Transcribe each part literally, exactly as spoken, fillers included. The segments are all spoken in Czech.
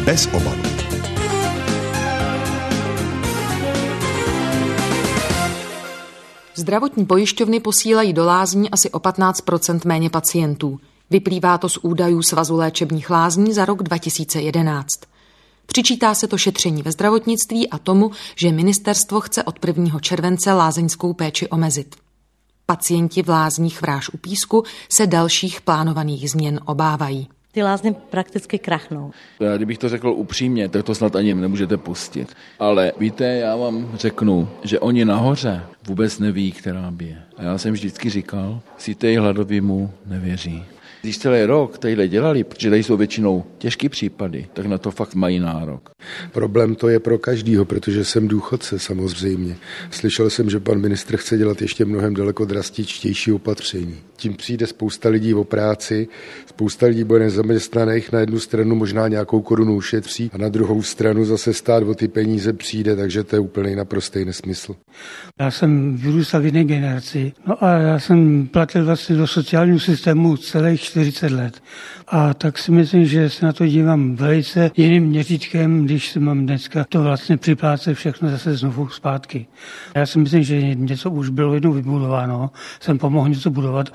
Bez obalu. Zdravotní pojišťovny posílají do lázní asi o patnáct procent méně pacientů. Vyplývá to z údajů Svazu léčebných lázní za rok dva tisíce jedenáct. Přičítá se to šetření ve zdravotnictví a tomu, že ministerstvo chce od prvního července lázeňskou péči omezit. Pacienti v lázních Vráž u Písku se dalších plánovaných změn obávají. Ty lázně prakticky krachnou. Já, kdybych to řekl upřímně, tak to snad ani nemůžete pustit. Ale víte, já vám řeknu, že oni nahoře vůbec neví, která bije. A já jsem vždycky říkal, si tej hladovýmu nevěří. Když celý rok tadyhle dělali, protože tady jsou většinou těžký případy, tak na to fakt mají nárok. Problém to je pro každýho, protože jsem důchodce samozřejmě. Slyšel jsem, že pan ministr chce dělat ještě mnohem daleko drastičtější opatření. Tím přijde spousta lidí o práci, spousta lidí bude nezaměstnaných, na jednu stranu možná nějakou korunu ušetří a na druhou stranu zase stát o ty peníze přijde, takže to je úplný naprostý nesmysl. Já jsem vyrůstal v jiné generaci, no a já jsem platil vlastně do sociálního systému celých čtyřicet let. A tak si myslím, že se na to dívám velice jiným měřítkem, když si mám dneska to vlastně připlácet všechno zase znovu zpátky. Já si myslím, že něco už bylo jednou vybudováno, jsem pomohl něco budovat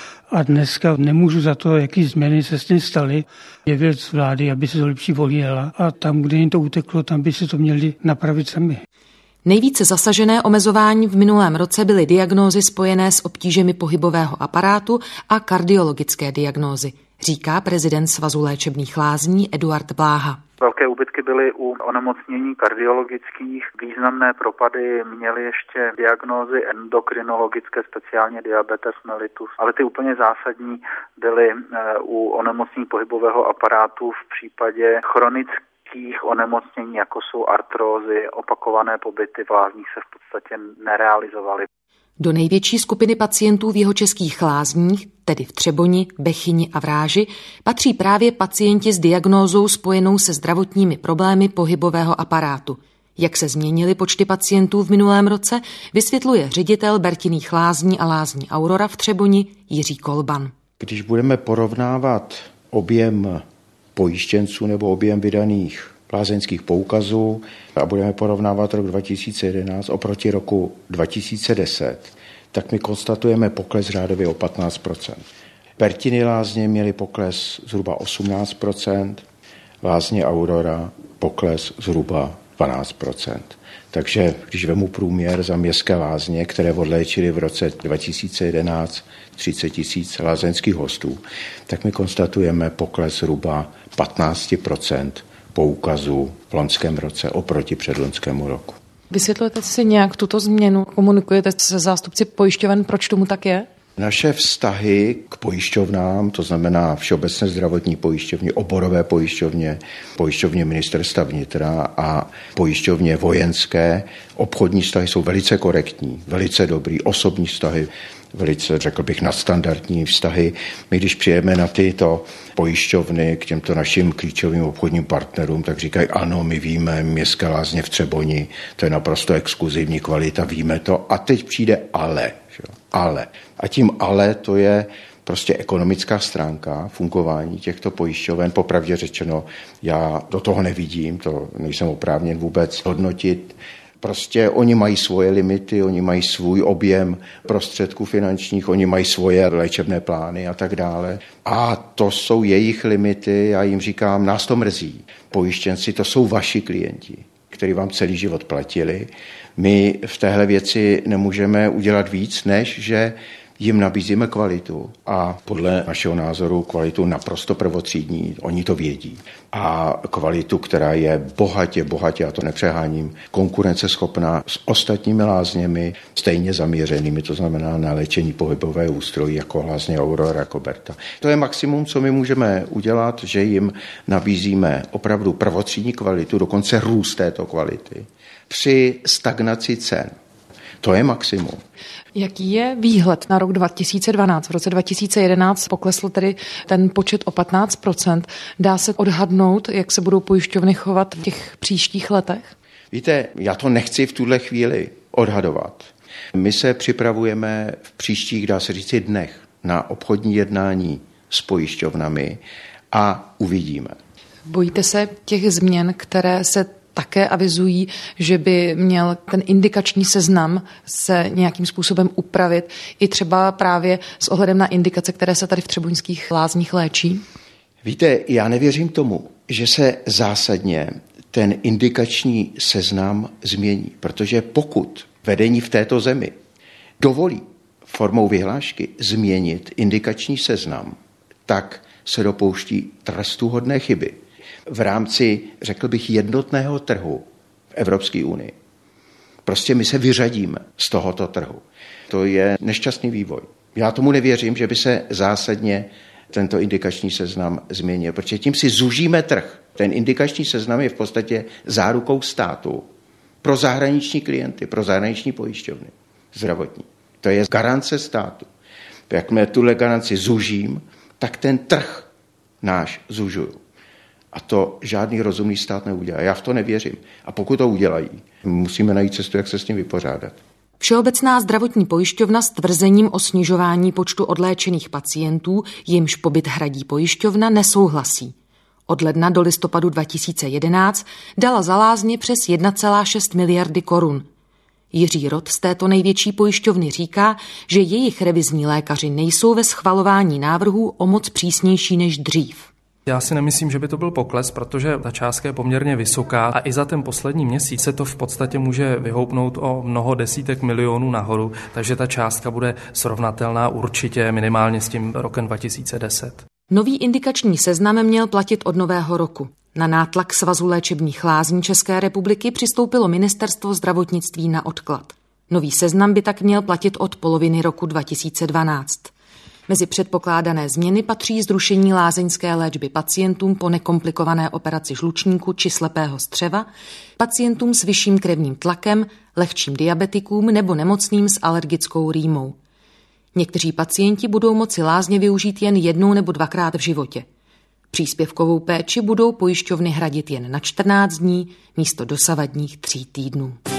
a dneska nemůžu za to, jaký změny se s tím staly. Je věc vlády, aby se to lepší volila a tam, kde jim to uteklo, tam by si to měli napravit sami. Nejvíce zasažené omezování v minulém roce byly diagnózy spojené s obtížemi pohybového aparátu a kardiologické diagnózy, říká prezident Svazu léčebných lázní Eduard Bláha. Velké úbytky byly u onemocnění kardiologických, významné propady měly ještě diagnózy endokrinologické, speciálně diabetes mellitus, ale ty úplně zásadní byly u onemocnění pohybového aparátu v případě chronických onemocnění, jako jsou artrózy, opakované pobyty v lázních se v podstatě nerealizovaly. Do největší skupiny pacientů v jihočeských lázních, tedy v Třeboni, Bechyni a Vráži, patří právě pacienti s diagnózou spojenou se zdravotními problémy pohybového aparátu. Jak se změnily počty pacientů v minulém roce, vysvětluje ředitel Bertinných lázní a lázní Aurora v Třeboni Jiří Kolban. Když budeme porovnávat objem pojištěnců nebo objem vydaných lázeňských poukazů a budeme porovnávat rok dva tisíce jedenáct oproti roku dva tisíce deset, tak my konstatujeme pokles řádově o patnáct procent. Bertiny lázně měly pokles zhruba osmnáct procent, lázně Aurora pokles zhruba dvanáct procent. Takže když vemu průměr za městské lázně, které odléčily v roce dva tisíce jedenáct třicet tisíc lázeňských hostů, tak my konstatujeme pokles zhruba patnáct procent poukazů v loňském roce oproti předloňskému roku. Vysvětlujete si nějak tuto změnu? Komunikujete se zástupci pojišťoven, proč tomu tak je? Naše vztahy k pojišťovnám, to znamená Všeobecné zdravotní pojišťovně, oborové pojišťovně, pojišťovně ministerstva vnitra a pojišťovně vojenské, obchodní vztahy jsou velice korektní, velice dobrý, osobní vztahy, velice, řekl bych, nadstandardní vztahy. My, když přijeme na tyto pojišťovny k těmto našim klíčovým obchodním partnerům, tak říkají, ano, my víme, městské lázně v Třeboni, to je naprosto exkluzivní kvalita, víme to. A teď přijde ale. Že? Ale. A tím ale to je prostě ekonomická stránka fungování těchto pojišťoven. Popravdě řečeno, já do toho nevidím, to nejsem oprávněn vůbec hodnotit. Prostě oni mají svoje limity, oni mají svůj objem prostředků finančních, oni mají svoje léčebné plány a tak dále. A to jsou jejich limity, já jim říkám, nás to mrzí. Pojištěnci, to jsou vaši klienti, kteří vám celý život platili. My v téhle věci nemůžeme udělat víc, než že jim nabízíme kvalitu a podle našeho názoru kvalitu naprosto prvotřídní, oni to vědí. A kvalitu, která je bohatě, bohatě, a to nepřeháním, konkurenceschopná s ostatními lázněmi, stejně zaměřenými, to znamená na léčení pohybového ústrojí, jako lázně Aurora, jako Berta. To je maximum, co my můžeme udělat, že jim nabízíme opravdu prvotřídní kvalitu, dokonce růst této kvality při stagnaci cen. To je maximum. Jaký je výhled na rok dva tisíce dvanáct? V roce dva tisíce jedenáct poklesl tedy ten počet o patnáct procent. Dá se odhadnout, jak se budou pojišťovny chovat v těch příštích letech? Víte, já to nechci v tuhle chvíli odhadovat. My se připravujeme v příštích, dá se říci, dnech na obchodní jednání s pojišťovnami a uvidíme. Bojíte se těch změn, které se také avizují, že by měl ten indikační seznam se nějakým způsobem upravit, i třeba právě s ohledem na indikace, které se tady v Třeboňských lázních léčí? Víte, já nevěřím tomu, že se zásadně ten indikační seznam změní, protože pokud vedení v této zemi dovolí formou vyhlášky změnit indikační seznam, tak se dopouští trestuhodné chyby v rámci, řekl bych, jednotného trhu v Evropské unii. Prostě my se vyřadíme z tohoto trhu. To je nešťastný vývoj. Já tomu nevěřím, že by se zásadně tento indikační seznam změnil, protože tím si zužíme trh. Ten indikační seznam je v podstatě zárukou státu pro zahraniční klienty, pro zahraniční pojišťovny zdravotní. To je garance státu. Jakmile tuhle garanci zužím, tak ten trh náš zužuju. A to žádný rozumný stát neudělá. Já v to nevěřím. A pokud to udělají, musíme najít cestu, jak se s tím vypořádat. Všeobecná zdravotní pojišťovna s tvrzením o snižování počtu odléčených pacientů, jimž pobyt hradí pojišťovna, nesouhlasí. Od ledna do listopadu dva tisíce jedenáct dala za lázně přes jedna celá šest miliardy korun. Jiří Rod z této největší pojišťovny říká, že jejich revizní lékaři nejsou ve schvalování návrhů o moc přísnější než dřív. Já si nemyslím, že by to byl pokles, protože ta částka je poměrně vysoká a i za ten poslední měsíc se to v podstatě může vyhoupnout o mnoho desítek milionů nahoru, takže ta částka bude srovnatelná určitě minimálně s tím rokem dva tisíce deset. Nový indikační seznam měl platit od nového roku. Na nátlak Svazu léčebných lázní České republiky přistoupilo Ministerstvo zdravotnictví na odklad. Nový seznam by tak měl platit od poloviny roku dva tisíce dvanáct. Mezi předpokládané změny patří zrušení lázeňské léčby pacientům po nekomplikované operaci žlučníku či slepého střeva, pacientům s vyšším krevním tlakem, lehčím diabetikům nebo nemocným s alergickou rýmou. Někteří pacienti budou moci lázně využít jen jednou nebo dvakrát v životě. Příspěvkovou péči budou pojišťovny hradit jen na čtrnáct dní místo dosavadních tří týdnů.